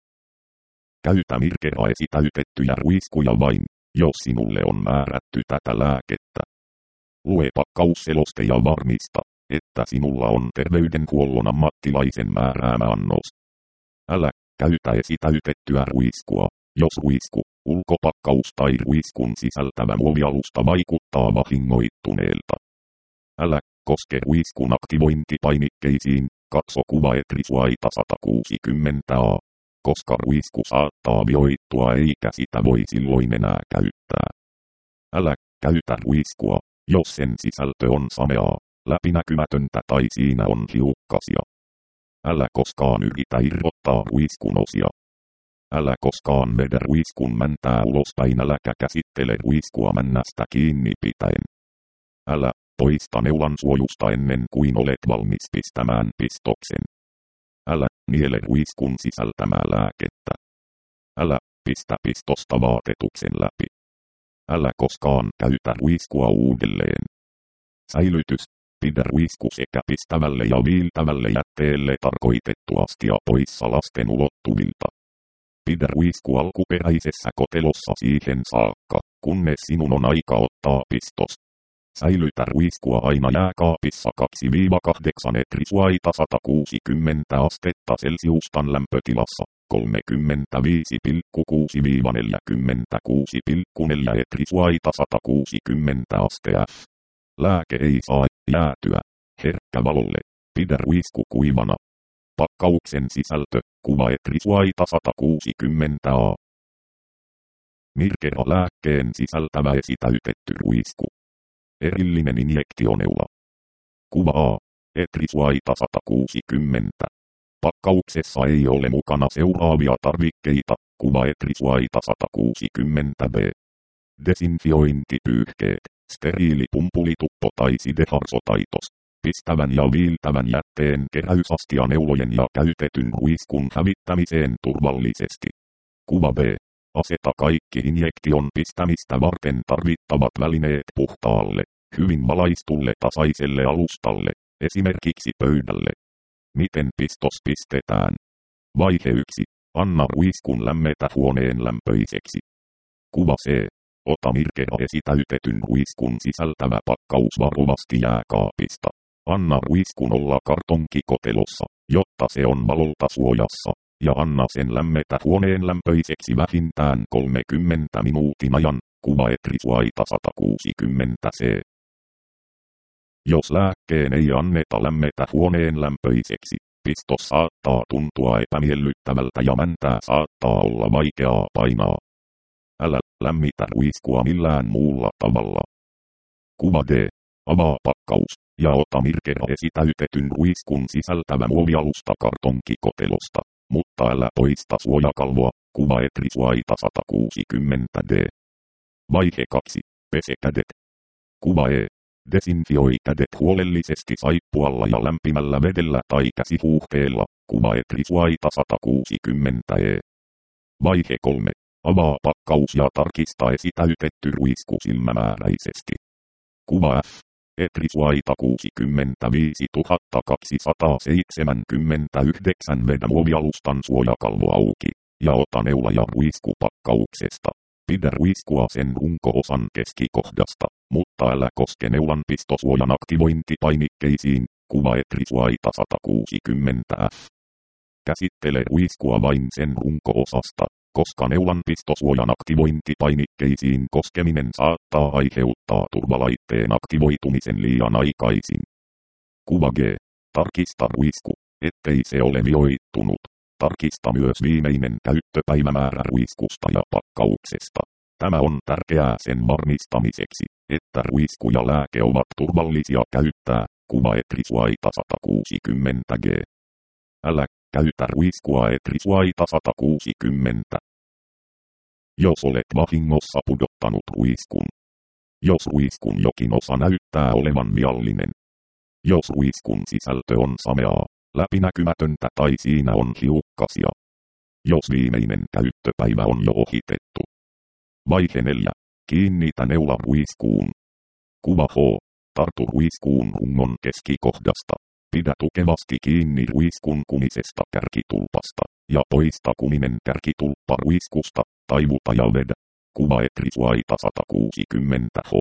Käytä Mirkera esitäytettyjä ruiskuja vain, jos sinulle on määrätty tätä lääkettä. Lue pakkausseloste ja varmista, että sinulla on terveydenhuollon ammattilaisen määräämä annos. Älä käytä esitäytettyä ruiskua, jos ruisku, ulkopakkaus tai ruiskun sisältävä muovialusta vaikuttaa vahingoittuneelta. Älä koske ruiskun aktivointipainikkeisiin, katso kuva Etrisvaita sata kuusikymmentä A, koska ruisku saattaa vioittua eikä sitä voi silloin enää käyttää. Älä käytä ruiskua, jos sen sisältö on sameaa, läpinäkymätöntä tai siinä on hiukkasia. Älä koskaan yritä irrottaa ruiskun osia. Älä koskaan vedä ruiskun mäntää ulospäin, äläkä käsittele ruiskua männästä kiinni pitäen. Älä poista neulan suojusta ennen kuin olet valmis pistämään pistoksen. Älä niele ruiskun sisältämää lääkettä. Älä pistä pistosta vaatetuksen läpi. Älä koskaan käytä ruiskua uudelleen. Säilytys. Pidä ruisku sekä pistävälle ja viiltävälle jätteelle tarkoitettu astia poissa lasten ulottuvilta. Pidä ruisku alkuperäisessä kotelossa siihen saakka, kunnes sinun on aika ottaa pistos. Säilytä ruiskua aina jääkaapissa kaksi kahdeksan Etrisvaita sata kuusikymmentä astetta Celsiustan lämpötilassa, kolmekymmentäviisi pilkku kuusi neljäkymmentäkuusi pilkku neljä Etrisvaita sata kuusikymmentä aste F. Lääke ei saa jäätyä herkkävalolle. Pidä ruisku kuivana. Pakkauksen sisältö, kuva Etrisuaita sata kuusikymmentä A. Mirkera lääkkeen sisältävä esitäytetty ruisku. Erillinen injektioneula. Kuva A. Etrisuaita sata kuusikymmentä. Pakkauksessa ei ole mukana seuraavia tarvikkeita, kuva Etrisuaita sata kuusikymmentä B. Desinfiointipyyhkeet, steriilipumpulituppo tai sideharsotaitos, pistävän ja viiltävän jätteen keräysastianeulojen ja käytetyn ruiskun hävittämiseen turvallisesti. Kuva B. Aseta kaikki injektion pistämistä varten tarvittavat välineet puhtaalle, hyvin valaistulle tasaiselle alustalle, esimerkiksi pöydälle. Miten pistos pistetään? Vaihe yksi. Anna ruiskun lämmetä huoneen lämpöiseksi. Kuva C. Ota Mirkera esitäytetyn ruiskun sisältävä pakkaus varovasti jääkaapista. Anna ruiskun olla kartonkikotelossa, jotta se on valolta suojassa, ja anna sen lämmetä huoneen lämpöiseksi vähintään kolmekymmentä minuutin ajan, kuva Etrisuaita sata kuusikymmentä C. Jos lääkkeen ei anneta lämmetä huoneen lämpöiseksi, pistos saattaa tuntua epämiellyttävältä ja mäntää saattaa olla vaikeaa painaa. Älä lämmitä ruiskua millään muulla tavalla. Kuva D. Avaa pakkaus ja ota Mirkera esitäytetyn ruiskun sisältävä muovialusta kartonkikotelosta, mutta älä poista suojakalvoa, kuva Etrisuaita sata kuusikymmentä D. Vaihe kaksi. Pese kädet. Kuva E. Desinfioi kädet huolellisesti saippualla ja lämpimällä vedellä tai käsihuuhteella, kuva Etrisuaita sata kuusikymmentä E. Vaihe kolme. Avaa pakkaus ja tarkista esitäytetty ruisku silmämääräisesti. Kuva F. Etrisuaita kuusikymmentäviisi kaksisataaseitsemänkymmentäyhdeksän vedä muovialustan suojakalvo auki, ja ota neula ja ruisku pakkauksesta. Pidä ruiskua sen runko-osan keskikohdasta, mutta älä koske neulan pistosuojan aktivointipainikkeisiin, kuva Etrisuaita sata kuusikymmentä F. Käsittele ruiskua vain sen runko-osasta, koska neulan pistosuojan aktivointipainikkeisiin koskeminen saattaa aiheuttaa turvalaitteen aktivoitumisen liian aikaisin. Kuva G. Tarkista ruisku, ettei se ole vioittunut. Tarkista myös viimeinen käyttöpäivämäärä ruiskusta ja pakkauksesta. Tämä on tärkeää sen varmistamiseksi, että ruisku ja lääke ovat turvallisia käyttää, kuva Etrisuaita sata kuusikymmentä G. Älä käytä ruiskua Etrisuaita sata kuusikymmentä. Jos olet vahingossa pudottanut ruiskun. Jos ruiskun jokin osa näyttää olevan viallinen. Jos ruiskun sisältö on sameaa, läpinäkymätöntä tai siinä on hiukkasia. Jos viimeinen käyttöpäivä on jo ohitettu. Vaihe neljä. Kiinnitä neula ruiskuun. Kuva H. Tartu ruiskuun rungon keskikohdasta. Pidä tukevasti kiinni ruiskun kumisesta kärkitulpasta, ja poista kuminen kärkitulppa ruiskusta, taivuta ja vedä. Kuva Etrisuaita sata kuusikymmentä H.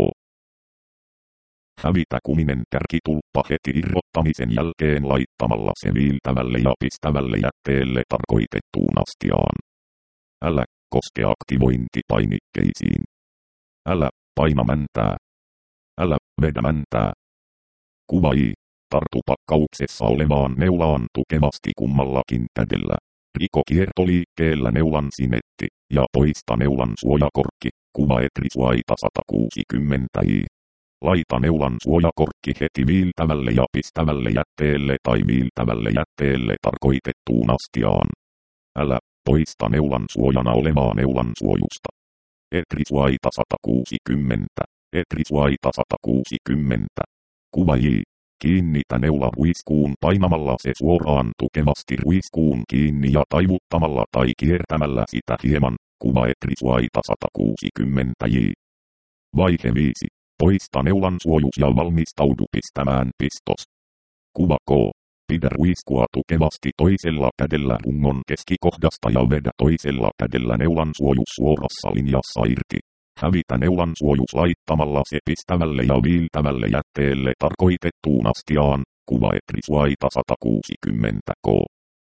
Hävitä kuminen kärkitulppa heti irrottamisen jälkeen laittamalla se viiltävälle ja pistävälle jätteelle tarkoitettuun astiaan. Älä koske aktivointipainikkeisiin. Älä paina mäntää. Älä vedä mäntää. Kuva I. Tartu pakkauksessa olevaan neulaan tukevasti kummallakin kädellä. Riko kiertoliikkeellä neulan sinetti, ja poista neulan suojakorkki, kuva Etrisuaita sata kuusikymmentä I. Laita neulan suojakorkki heti viiltävälle ja pistävälle jätteelle tai viiltävälle jätteelle tarkoitettuun astiaan. Älä poista neulan suojana olevaa neulan suojusta. Etrisuaita sata kuusikymmentä, Etrisuaita sata kuusikymmentä. Kuva J. Kiinnitä neula ruiskuun painamalla se suoraan tukevasti ruiskuun kiinni ja taivuttamalla tai kiertämällä sitä hieman, kuva Etrisuaita sata kuusikymmentä J. Vaihe viisi. Poista neulan suojus ja valmistaudu pistämään pistos. Kuva K. Pidä ruiskua tukevasti toisella kädellä rungon keskikohdasta ja vedä toisella kädellä neulan suojus suorassa linjassa irti. Hävitä neulan suojus laittamalla se pistävälle ja viiltävälle jätteelle tarkoitettuun astiaan, kuva Etrisuaita sata kuusikymmentä K.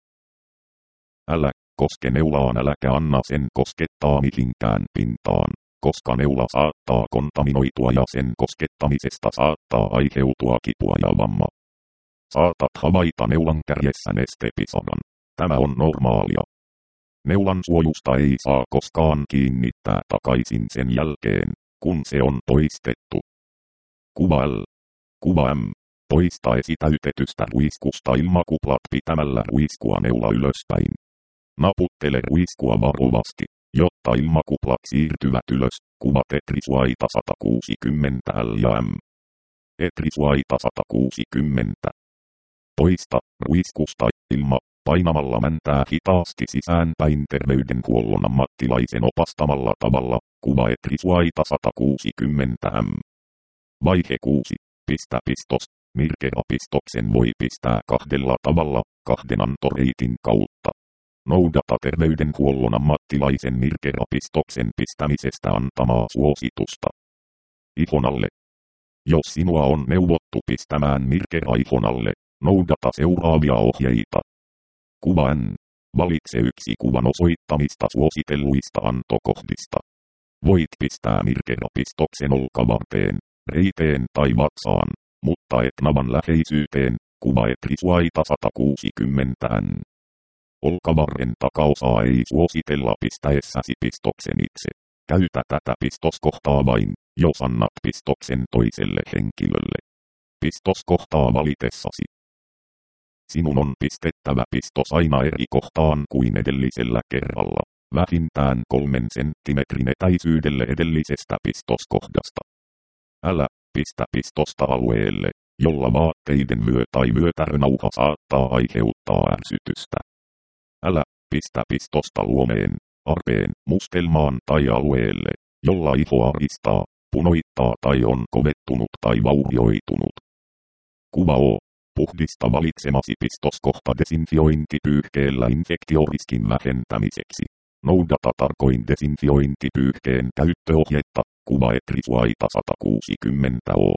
Älä koske neulaan äläkä anna sen koskettaa mihinkään pintaan, koska neula saattaa kontaminoitua ja sen koskettamisesta saattaa aiheutua kipua ja vamma. Saatat havaita neulan kärjessä nestepisaran. Tämä on normaalia. Neulan suojusta ei saa koskaan kiinnittää takaisin sen jälkeen, kun se on poistettu. Kuva L. Kuva M. Poista esitäytetystä ruiskusta ilmakuplat pitämällä ruiskua neula ylöspäin. Naputtele ruiskua varovasti, jotta ilmakuplat siirtyvät ylös. Kuva Etrisuaita sata kuusikymmentä L ja M. Etrisuaita sata kuusikymmentä. Poista ruiskusta ilma painamalla mäntää hitaasti sisäänpäin terveydenhuollon ammattilaisen opastamalla tavalla. Kuva Etrisuaita sata kuusikymmentä M. Vaihe kuusi. Pistä pistos. Mirkera-pistoksen voi pistää kahdella tavalla, kahden antoreitin kautta. Noudata terveydenhuollon ammattilaisen Mirkera-pistoksen pistämisestä antamaa suositusta. Ihon alle. Jos sinua on neuvottu pistämään Mirkera ihon alle, noudata seuraavia ohjeita. Kuva N. Valitse yksi kuvan osoittamista suositelluista antokohdista. Voit pistää Mirkera-pistoksen olkavarteen, reiteen tai vatsaan, mutta et navan läheisyyteen. Kuva Etrisuaita sata kuusikymmentä N. Olkavarren takaosaa ei suositella pistäessäsi pistoksen itse. Käytä tätä pistoskohtaa vain, jos annat pistoksen toiselle henkilölle. Pistoskohtaa valitessasi. Sinun on pistettävä pistos aina eri kohtaan kuin edellisellä kerralla, vähintään kolmen senttimetrin etäisyydelle edellisestä pistoskohdasta. Älä pistä pistosta alueelle, jolla vaatteiden vyö tai vyötärönauha saattaa aiheuttaa ärsytystä. Älä pistä pistosta luomeen, arpeen, mustelmaan tai alueelle, jolla iho aristaa, punoittaa tai on kovettunut tai vaurioitunut. Kuva O. Puhdista valitsemasi pistoskohta desinfiointipyyhkeellä infektioriskin vähentämiseksi. Noudata tarkoin desinfiointipyyhkeen käyttöohjetta. Kuva Etrisuaita sata kuusikymmentä O.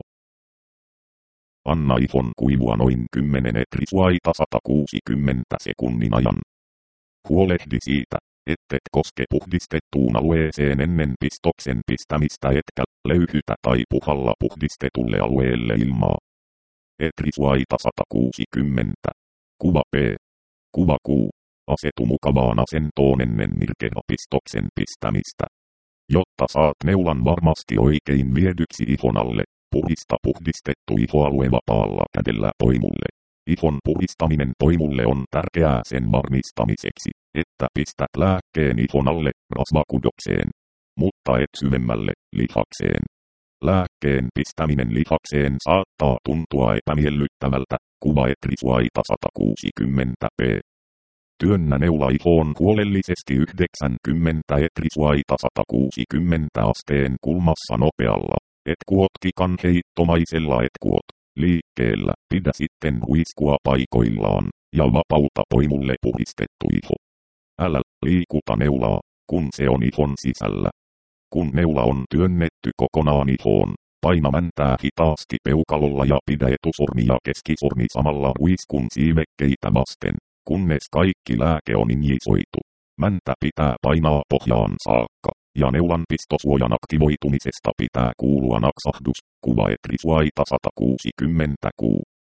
Anna ihon kuivua noin kymmenen Etrisuaita sata kuusikymmentä sekunnin ajan. Huolehdi siitä, ettet koske puhdistettuun alueeseen ennen pistoksen pistämistä etkä löyhytä tai puhalla puhdistetulle alueelle ilmaa. Etrisuaita sata kuusikymmentä. Kuva P. Kuva Q. Asetu mukavaan asentoon ennen Mirkera-pistoksen pistämistä. Jotta saat neulan varmasti oikein viedyksi ihon alle, puhdista puhdistettu ihoalue vapaalla kädellä poimulle. Ihon puhdistaminen poimulle on tärkeää sen varmistamiseksi, että pistät lääkkeen ihon alle rasvakudokseen, mutta et syvemmälle lihakseen. Lääkkeen pistäminen lihakseen saattaa tuntua epämiellyttävältä. Kuva Etrisuaita sata kuusikymmentä P. Työnnä neula ihoon huolellisesti yhdeksänkymmentä Etrisuaita sata kuusikymmentä asteen kulmassa nopealla, et kuot kikan heittomaisella et kuot liikkeellä. Pidä sitten ruiskua paikoillaan ja vapauta poimulle puhdistettu iho. Älä liikuta neulaa, kun se on ihon sisällä. Kun neula on työnnetty kokonaan ihoon, paina mäntää hitaasti peukalolla ja pidä etusormi ja keskisormi samalla ruiskun siivekkeitä vasten, kunnes kaikki lääke on injisoitu. Mäntä pitää painaa pohjaan saakka, ja neulan pistosuojan aktivoitumisesta pitää kuulua naksahdus. Kuva Etrisuaita sata kuusikymmentä Q.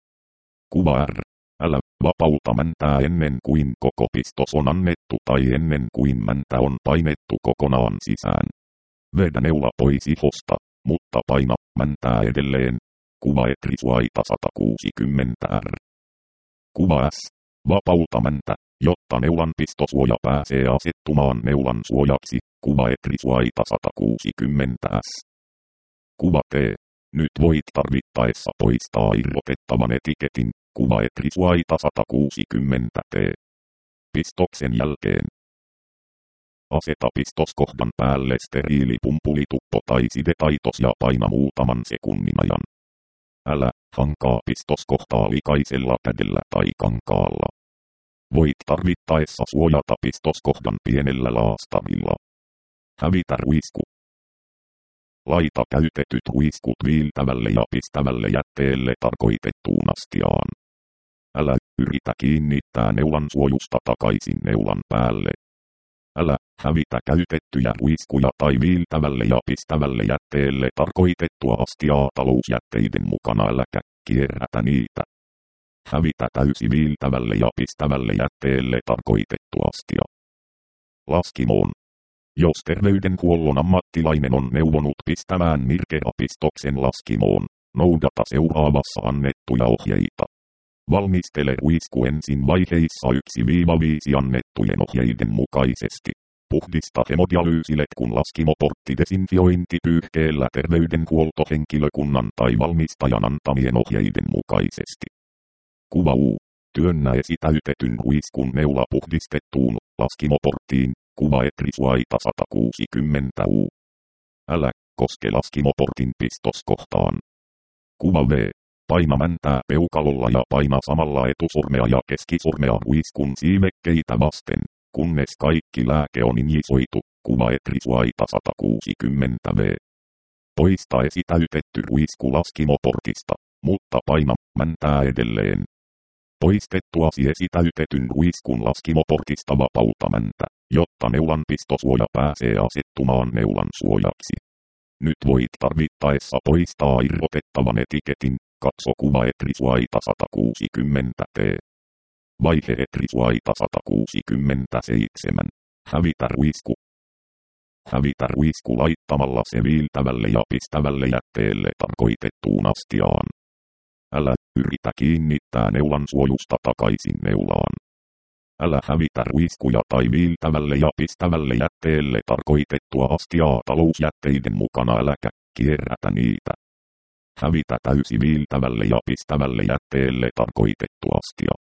Kuva R. Älä vapauta mäntää ennen kuin koko pistos on annettu tai ennen kuin mäntä on painettu kokonaan sisään. Vedä neula pois ihosta, mutta paina mäntää edelleen. Kuva Etrisuaita sata kuusikymmentä R. Kuva S. Vapauta mäntä, jotta neulan pistosuoja pääsee asettumaan neulan suojaksi. Kuva Etrisuaita sata kuusikymmentä S. Kuva T. Nyt voit tarvittaessa poistaa irrotettavan etiketin. Kuva Etrisuaita sata kuusikymmentä T. Pistoksen jälkeen. Aseta pistoskohdan päälle steriilipumpulituppo tai sidetaitos ja paina muutaman sekunnin ajan. Älä hankaa pistoskohtaa likaisella kädellä tai kankaalla. Voit tarvittaessa suojata pistoskohdan pienellä laastarilla. Hävitä ruisku. Laita käytetyt ruiskut viiltävälle ja pistävälle jätteelle tarkoitettuun astiaan. Älä yritä kiinnittää neulan suojusta takaisin neulan päälle. Älä hävitä käytettyjä ruiskuja tai viiltävälle ja pistävälle jätteelle tarkoitettua astiaa talousjätteiden mukana, äläkä kierrätä niitä. Hävitä täysi viiltävälle ja pistävälle jätteelle tarkoitettu astia. Laskimoon. Jos terveydenhuollon ammattilainen on neuvonut pistämään mirkeapistoksen laskimoon, noudata seuraavassa annettuja ohjeita. Valmistele ruisku ensin vaiheissa yksi viisi annettujen ohjeiden mukaisesti. Puhdista hemodialyysiletkun laskimoporttidesinfiointipyyhkeellä terveydenhuoltohenkilökunnan tai valmistajan antamien ohjeiden mukaisesti. Kuva U. Työnnä esitäytetyn ruiskun neula puhdistettuun laskimoporttiin. Kuva Etrisuaita sata kuusikymmentä U. Älä koske laskimoportin pistoskohtaan. Kuva V. Paina mäntää peukalolla ja paina samalla etusormea ja keskisormea ruiskun siivekkeitä vasten, kunnes kaikki lääke on injisoitu. Kuva Etrisuaita sata kuusikymmentä V. Poista esitäytetty ruisku laskimoportista, mutta paina mäntää edelleen. Poistettuasi esitäytetyn ruiskun laskimoportista vapauta mäntä, jotta neulan pistosuoja pääsee asettumaan neulan suojaksi. Nyt voit tarvittaessa poistaa irrotettavan etiketin. Katso kuva Etrisuaita sata kuusikymmentä T. Vaihe Etrisuaita sata kuusikymmentäseitsemän. Hävitä ruisku. Hävitä ruisku laittamalla se viiltävälle ja pistävälle jätteelle tarkoitettuun astiaan. Älä yritä kiinnittää neulan suojusta takaisin neulaan. Älä hävitä ruiskuja tai viiltävälle ja pistävälle jätteelle tarkoitettua astiaa talousjätteiden mukana, äläkä kierrätä niitä. Hävitä täysi viiltävälle ja pistävälle jätteelle tarkoitettu astia.